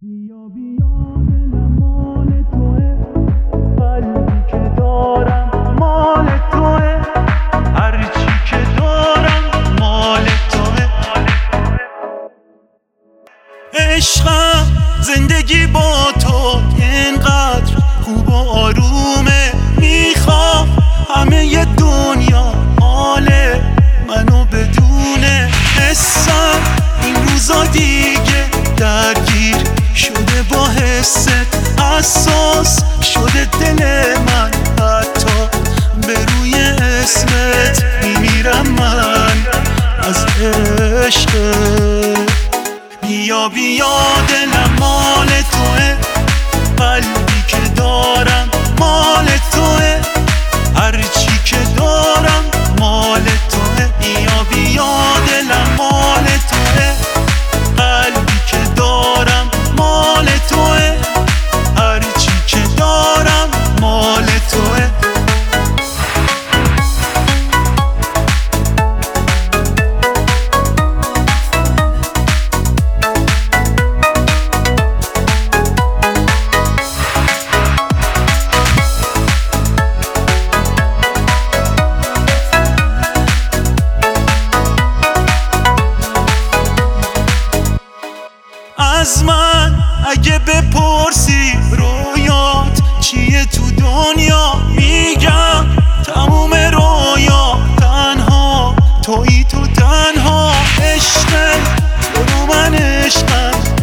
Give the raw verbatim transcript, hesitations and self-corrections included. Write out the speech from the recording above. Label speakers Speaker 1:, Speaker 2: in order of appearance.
Speaker 1: بیا بیا دلم مال توه، قلبی که دارم مال توه، هرچی که دارم مال توه. عشقم زندگی با تو اینقدر خوب و آرومه، میخوام همه ی دنیا مال منو بدونه. حسم این روزا دیگه درگیر شده با حست، حساس شده دل من حتی به روی اسمت. میمیرم من از عشقت. بیا بیا دلم مال توه، قلبی که دارم مال توه، هرچی که دارم مال توه. بیا بیا دلم مال توه، قلبی که دارم مال توه، هرچی که دارم مال توه. از من اگه بپرسی رویات چیه تو دنیا، میگم تموم رویا تنها تویی، تو تنها. عشق تو رو من عشقم